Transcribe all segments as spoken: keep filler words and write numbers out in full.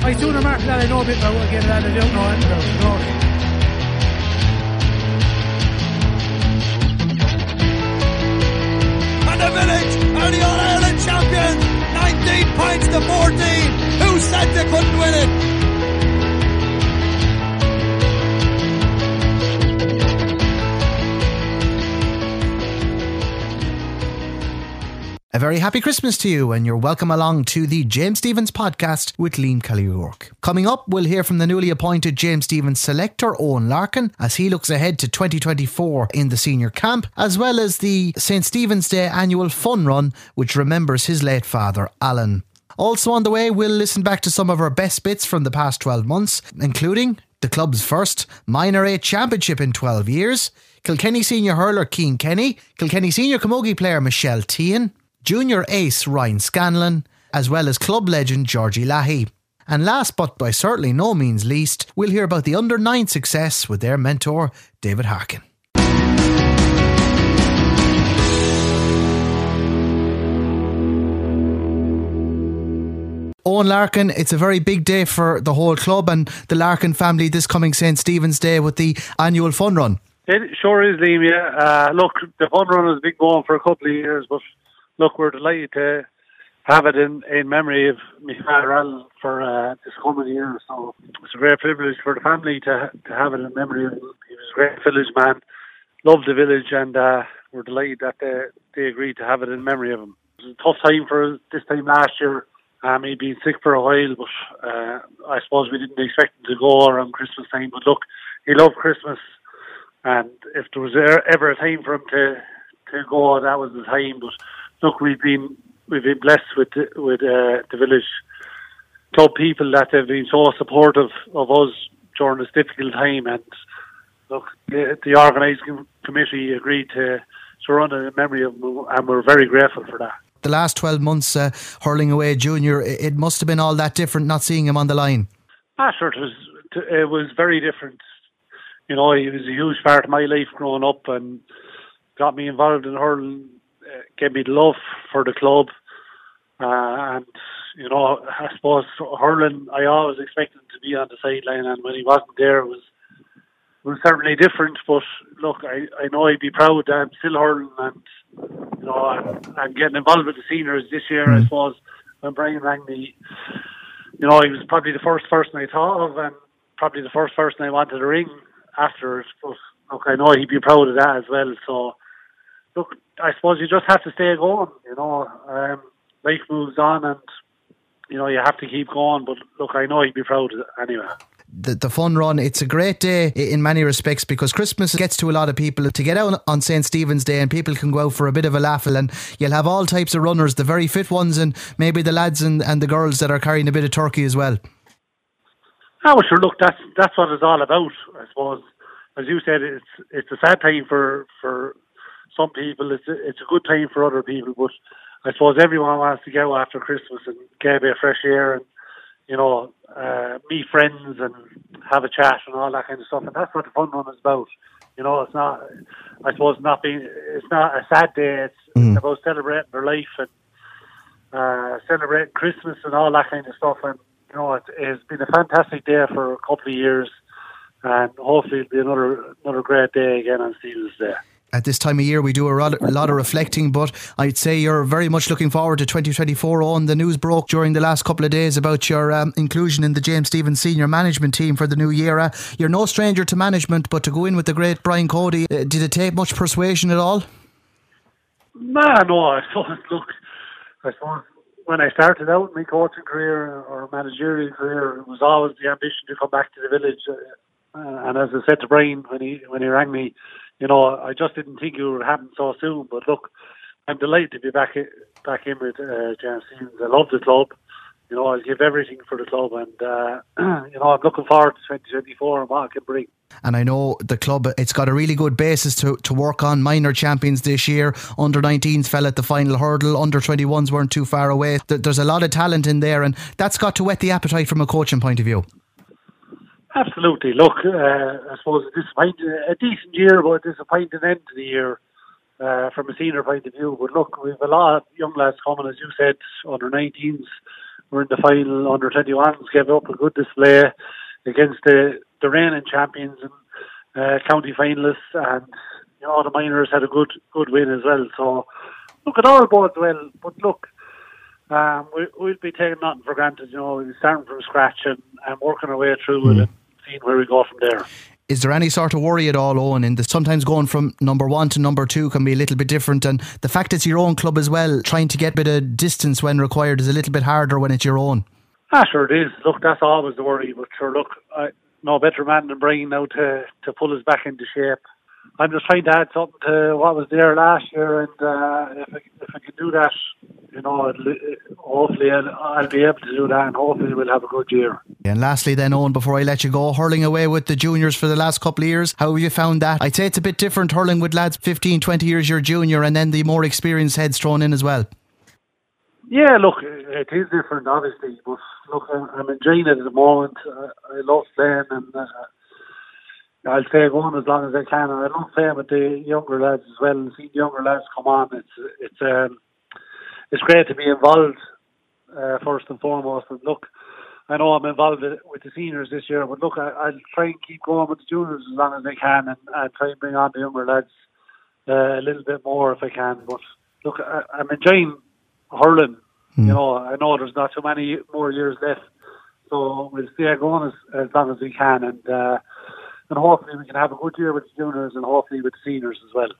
I soon a mark that I know a bit about again that I don't know anything about, you know. And the Village are the All-Ireland champions, nineteen points to fourteen. Who said they couldn't win it? A very happy Christmas to you, and you're welcome along to the James Stephens podcast with Liam Kelly O'Rourke. Coming up, we'll hear from the newly appointed James Stephens selector Eoin Larkin as he looks ahead to twenty twenty-four in the senior camp, as well as the Saint Stephen's Day annual fun run, which remembers his late father, Alan. Also on the way, we'll listen back to some of our best bits from the past twelve months, including the club's first Minor A championship in twelve years, Kilkenny senior hurler Cian Kenny, Kilkenny senior camogie player Michelle Tehan, junior ace Ryan Scanlon, as well as club legend Georgie Lahey. And last but by certainly no means least, we'll hear about the under nine success with their mentor David Harkin. Eoin Larkin, it's a very big day for the whole club and the Larkin family this coming Saint Stephen's Day with the annual fun run. It sure is, Liam, yeah. Uh, look, the fun run has been going for a couple of years, but look, we're delighted to have it in, in memory of my father Alan for uh, this coming year. So it's a great privilege for the family to to have it in memory of him. He was a great village man, loved the village, and uh, we're delighted that they, they agreed to have it in memory of him. It was a tough time for us this time last year. Um, he'd been sick for a while, but uh, I suppose we didn't expect him to go around Christmas time. But look, he loved Christmas, and if there was ever a time for him to, to go, that was the time. But look, we've been we've been blessed with the, with uh, the village club people that have been so supportive of us during this difficult time. And look, the, the organising committee agreed to, to run it in memory of him, and we're very grateful for that. The last twelve months uh, hurling away junior, it must have been all that different not seeing him on the line. Ah, sure, it was, it was very different. You know, he was a huge part of my life growing up and got me involved in hurling. Uh, gave me the love for the club, uh, and you know, I suppose hurling, I always expected him to be on the sideline, and when he wasn't there, it was it was certainly different. But look, I, I know he'd be proud that I'm still hurling, and you know, I'm, I'm getting involved with the seniors this year. Mm. I suppose when Brian rang me, you know, he was probably the first person I thought of, and probably the first person I wanted to ring afterwards. But look, I know he'd be proud of that as well. So. Look, I suppose you just have to stay going, you know. Um, life moves on and, you know, you have to keep going. But look, I know he'd be proud of it anyway. The, the fun run, it's a great day in many respects because Christmas gets to a lot of people to get out on Saint Stephen's Day, and people can go out for a bit of a laugh, and you'll have all types of runners, the very fit ones and maybe the lads and, and the girls that are carrying a bit of turkey as well. Oh, well, sure, look, that's, that's what it's all about, I suppose. As you said, it's it's a sad time for... for some people, it's a, it's a good time for other people, but I suppose everyone wants to go after Christmas and get a bit of fresh air and, you know, uh, meet friends and have a chat and all that kind of stuff. And that's what the fun run is about. You know, it's not, I suppose, not being, it's not a sad day. It's, mm. it's about celebrating their life and uh, celebrating Christmas and all that kind of stuff. And, you know, it, it's been a fantastic day for a couple of years, and hopefully it'll be another, another great day again on Stephen's Day. At this time of year we do a lot, a lot of reflecting, but I'd say you're very much looking forward to twenty twenty-four on. The news broke during the last couple of days about your um, inclusion in the James Stephens senior management team for the new year. Uh, you're no stranger to management, but to go in with the great Brian Cody, uh, did it take much persuasion at all? Nah, no, I suppose, look, I suppose when I started out my coaching career or managerial career, it was always the ambition to come back to the village. Uh, and as I said to Brian when he when he rang me, you know, I just didn't think it would happen so soon. But look, I'm delighted to be back in, back in with uh, James Stephens. I love the club. You know, I'll give everything for the club, and uh, you know, I'm looking forward to twenty twenty-four and what I can bring. And I know the club, it's got a really good basis to, to work on. Minor champions this year, under nineteens fell at the final hurdle, under twenty-ones weren't too far away. There's a lot of talent in there, and that's got to whet the appetite from a coaching point of view. Absolutely. Look, uh, I suppose a disappointing, a decent year, but a disappointing end to the year uh, from a senior point of view. But look, we've a lot of young lads coming, as you said, under nineteens were in the final. Under twenty-ones gave up a good display against the, the reigning champions and uh, county finalists, and you know the minors had a good good win as well. So look, it all bodes well. But look, um, we, we'll be taking nothing for granted. You know, we'll be starting from scratch and, and working our way through mm. it and seeing where we go from there. Is there any sort of worry at all, Owen, in the sometimes going from number one to number two can be a little bit different, and the fact it's your own club as well, trying to get a bit of distance when required is a little bit harder when it's your own? Ah, sure it is. Look, that's always the worry, but sure, look, I, no better man than Brian now to, to pull us back into shape. I'm just trying to add something to what was there last year, and uh, if, I, if I can do that, you know, hopefully I'll, I'll be able to do that, and hopefully we'll have a good year. And lastly then, Owen, before I let you go, hurling away with the juniors for the last couple of years, how have you found that? I'd say it's a bit different hurling with lads fifteen, twenty years your junior, and then the more experienced heads thrown in as well. Yeah, look, it is different obviously, but look, I'm enjoying it at the moment. I love playing, and uh, I'll stay going as long as I can, and I love playing with the younger lads as well, and seeing the younger lads come on. It's it's um, it's great to be involved uh, first and foremost. And look, I know I'm involved with the seniors this year, but look, I, I'll try and keep going with the juniors as long as I can, and, and try and bring on the younger lads uh, a little bit more if I can. But look, I, I'm enjoying hurling. Mm. You know, I know there's not too many more years left, so we'll stay going as, as long as we can, and uh, and hopefully we can have a good year with the juniors and hopefully with the seniors as well.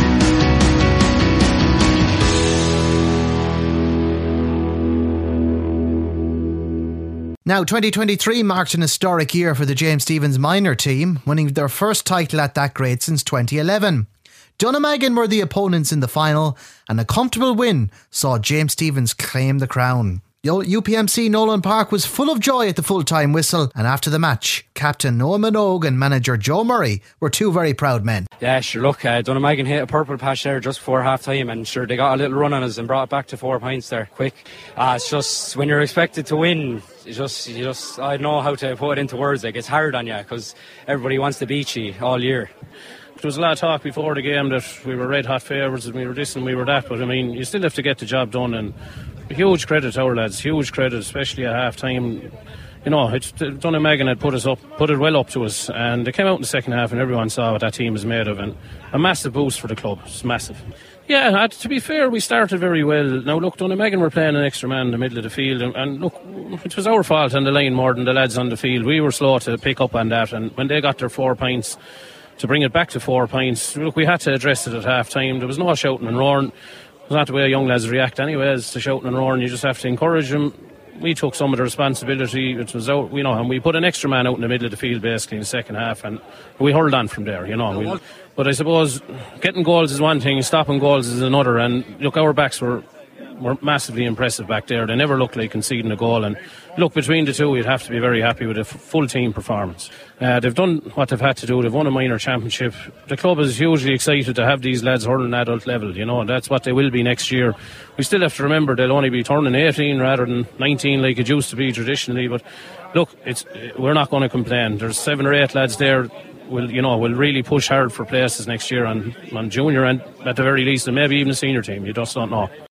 Now, twenty twenty-three marked an historic year for the James Stephens minor team, winning their first title at that grade since twenty eleven. Dunnamaggin were the opponents in the final, and a comfortable win saw James Stephens claim the crown. U P M C Nolan Park was full of joy at the full-time whistle, and after the match, Captain Noah Minogue and manager Joe Murray were two very proud men. Yeah, sure, look, uh, Dunnamaggin hit a purple patch there just before half-time, and sure, they got a little run on us and brought it back to four points there, quick. Uh, it's just, when you're expected to win, it's just, you just, I don't know how to put it into words, like, it's hard on you, because everybody wants to beat you all year. There was a lot of talk before the game that we were red hot favourites and we were this and we were that, but I mean, you still have to get the job done, and huge credit to our lads, huge credit, especially at half time. You know, it's, Dunnamaggin had put us up, put it well up to us, and they came out in the second half and everyone saw what that team is made of, and a massive boost for the club. It's massive. Yeah, to be fair, we started very well. Now look, Dunnamaggin were playing an extra man in the middle of the field, and, and look, it was our fault on the line more than the lads on the field. We were slow to pick up on that, and when they got their four points, to bring it back to four points, look, we had to address it at half time. There was no shouting and roaring. It's not the way young lads react anyways to shouting and roaring. You just have to encourage them. We took some of the responsibility. It was out, you know, and we put an extra man out in the middle of the field basically in the second half, and we hurled on from there, you know. We, but I suppose getting goals is one thing, stopping goals is another, and look, our backs were were massively impressive back there. They never looked like conceding a goal, and look, between the two, you'd have to be very happy with a f- full team performance. Uh, they've done what they've had to do. They've won a minor championship. The club is hugely excited to have these lads hurling adult level, you know, and that's what they will be next year. We still have to remember they'll only be turning eighteen rather than nineteen like it used to be traditionally, but look, it's we're not going to complain. There's seven or eight lads there will, you know, will really push hard for places next year on, on junior and at the very least, and maybe even the senior team. You just don't know.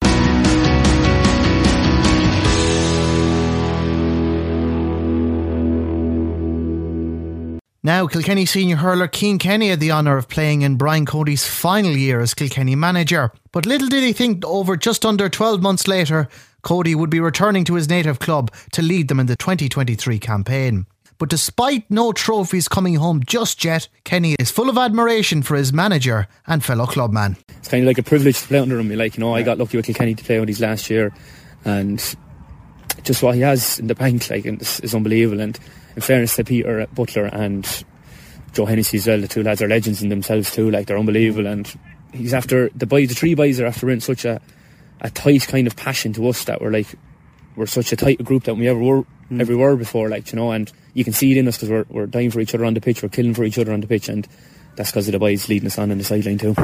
Now, Kilkenny senior hurler Cian Kenny had the honour of playing in Brian Cody's final year as Kilkenny manager. But little did he think over just under twelve months later, Cody would be returning to his native club to lead them in the twenty twenty-three campaign. But despite no trophies coming home just yet, Kenny is full of admiration for his manager and fellow clubman. It's kind of like a privilege to play under him. Like, you know, I got lucky with Kilkenny to play with his last year, and just what he has in the bank, like, is, is unbelievable. And in fairness to Peter Butler and Joe Hennessy as well, the two lads are legends in themselves too. Like, they're unbelievable, and he's after the boys. The three boys are after in such a, a tight kind of passion to us that we're like we're such a tight group that we ever were mm. ever were before. Like, you know, and you can see it in us because we're we're dying for each other on the pitch. We're killing for each other on the pitch, and that's because of the boys leading us on in the sideline too.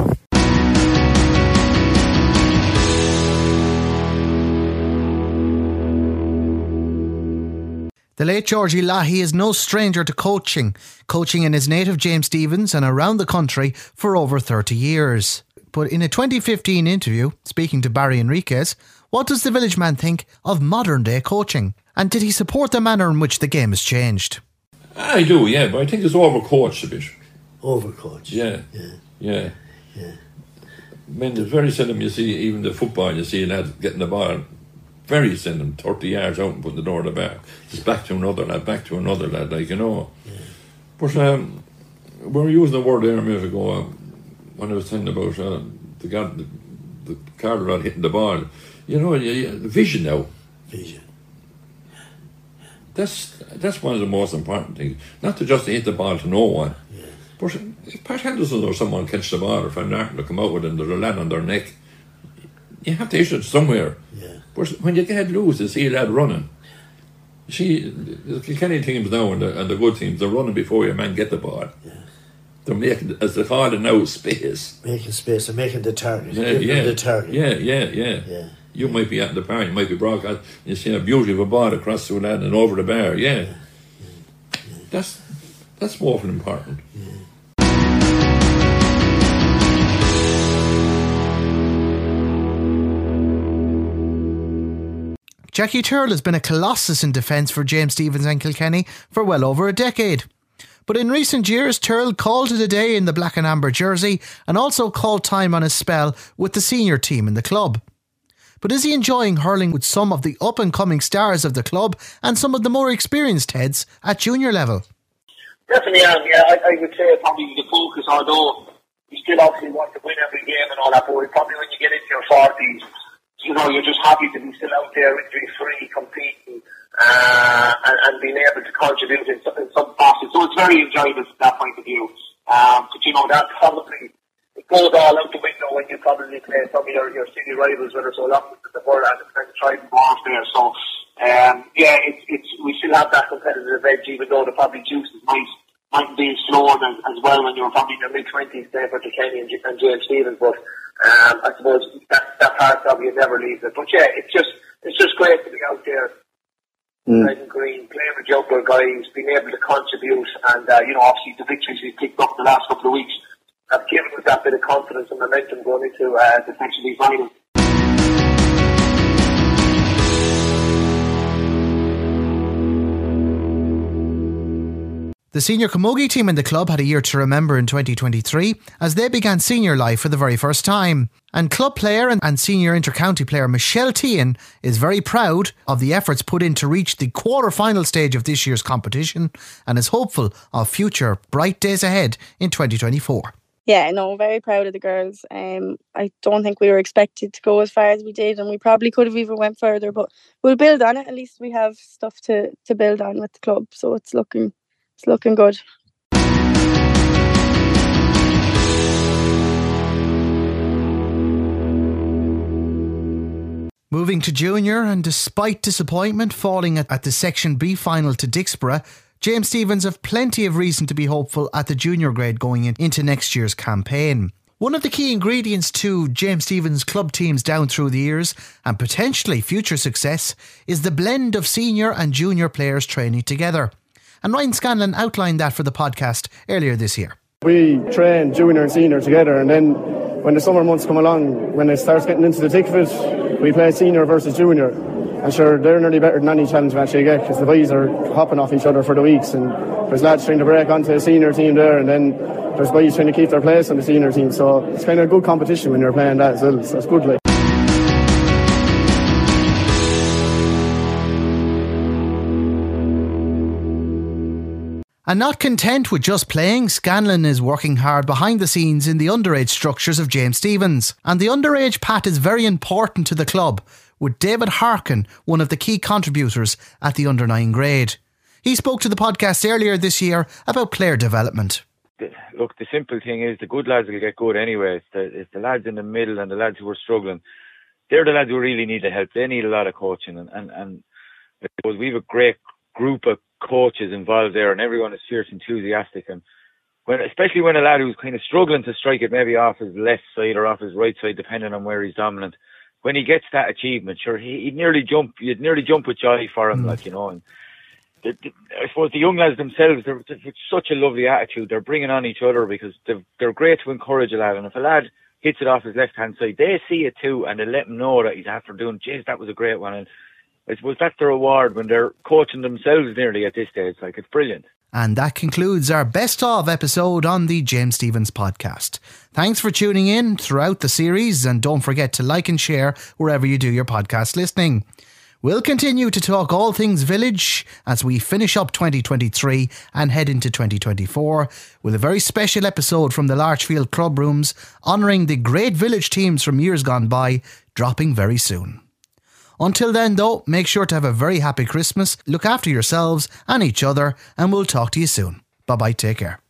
The late Georgie Lahey is no stranger to coaching, coaching in his native James Stephens and around the country for over thirty years. But in a twenty fifteen interview, speaking to Barry Enriquez, what does the village man think of modern day coaching? And did he support the manner in which the game has changed? I do, yeah, but I think it's overcoached a bit. Overcoached? Yeah, yeah, yeah. yeah. I mean, it's very seldom you see, even the football, you see a lad getting the ball, very seldom, thirty yards out and putting the door of the bar. It's back to another lad, back to another lad, like, you know. Yeah. But um, we were using the word there a minute ago uh, when I was telling about uh, the guy, the, the Carter hitting the ball. You know, you, you, the vision now. Vision. That's that's one of the most important things. Not to just hit the ball to no one. Yeah. But if Pat Henderson or someone catch the ball or Van Aert to come out with it and there's a lad on their neck, you have to issue it somewhere. Yeah. But when you get loose and see a lad running, you see, the Kilkenny teams now and the, and the good teams, they're running before your man get the ball. Yeah. They're making, as they call it now, space. Making space and making the target. Yeah, yeah. The target. Yeah, yeah, yeah. Yeah. You might be at the bar, you might be broadcast, and you see a beauty of a ball across to a lad and over the bar, yeah. Yeah. Yeah. That's that's awful important. Yeah. Jackie Turle has been a colossus in defence for James Stephens and Kilkenny for well over a decade. But in recent years, Turle called it a day in the black and amber jersey and also called time on his spell with the senior team in the club. But is he enjoying hurling with some of the up-and-coming stars of the club and some of the more experienced heads at junior level? Definitely am, yeah. I, I would say probably the focus, although you still obviously want to win every game and all that, but probably when you get into your forties, you know, you're just happy to be still out there injury-free, competing, uh, and, and being able to contribute in some, in some facets. So it's very enjoyable from that point of view. Um, but, you know, that probably, it goes all out the window when you probably play some of your, your city rivals, whether it's Olympics and the World and the Trident Wars there. So, um, yeah, it's, it's, we still have that competitive edge, even though the probably juices might, might be slower as, as well when you're probably in your mid-twenties there for Kilkenny and, and James Stephens. But, Um, I suppose that, that part probably never leaves it. But yeah, it's just it's just great to be out there, mm. red and green, playing with younger guys, being able to contribute, and uh, you know, obviously the victories we've picked up the last couple of weeks have given us that bit of confidence and momentum going into uh, the Section B final. The senior camogie team in the club had a year to remember in twenty twenty-three as they began senior life for the very first time. And club player and, and senior inter-county player Michelle Tehan is very proud of the efforts put in to reach the quarter-final stage of this year's competition and is hopeful of future bright days ahead in twenty twenty-four. Yeah, no, very proud of the girls. Um, I don't think we were expected to go as far as we did, and we probably could have even went further, but we'll build on it. At least we have stuff to, to build on with the club, so it's looking... It's looking good. Moving to junior, and despite disappointment falling at, at the Section B final to Dixborough, James Stephens have plenty of reason to be hopeful at the junior grade going in, into next year's campaign. One of the key ingredients to James Stephens club teams down through the years and potentially future success is the blend of senior and junior players training together. And Ryan Scanlon outlined that for the podcast earlier this year. We train junior and senior together, and then when the summer months come along, when it starts getting into the thick of it, we play senior versus junior. And sure, they're nearly better than any challenge match you get because the boys are hopping off each other for the weeks, and there's lads trying to break onto a senior team there, and then there's boys trying to keep their place on the senior team. So it's kind of a good competition when you're playing that as well, so it's good. Like. And not content with just playing, Scanlon is working hard behind the scenes in the underage structures of James Stephens. And the underage pat is very important to the club, with David Harkin one of the key contributors at the under nine grade. He spoke to the podcast earlier this year about player development. Look, the simple thing is the good lads will get good anyway. It's the, it's the lads in the middle and the lads who are struggling. They're the lads who really need the help. They need a lot of coaching. And, and, and I suppose we have a great group of coaches involved there, and everyone is fierce enthusiastic, and when especially when a lad who's kind of struggling to strike it maybe off his left side or off his right side depending on where he's dominant, when he gets that achievement, sure he, he'd nearly jump you'd nearly jump with joy for him, mm. like, you know. And the, the, I suppose the young lads themselves, they're, they're such a lovely attitude. They're bringing on each other because they're, they're great to encourage a lad, and if a lad hits it off his left-hand side. They see it too, and they let him know that he's after doing, jeez, that was a great one. And I suppose that's the reward when they're coaching themselves nearly at this stage. Like, it's brilliant. And that concludes our best of episode on the James Stephens podcast. Thanks for tuning in throughout the series, and don't forget to like and share wherever you do your podcast listening. We'll continue to talk all things Village as we finish up twenty twenty-three and head into twenty twenty-four with a very special episode from the Larchfield Club Rooms honouring the great Village teams from years gone by, dropping very soon. Until then though, make sure to have a very happy Christmas, look after yourselves and each other, and we'll talk to you soon. Bye bye, take care.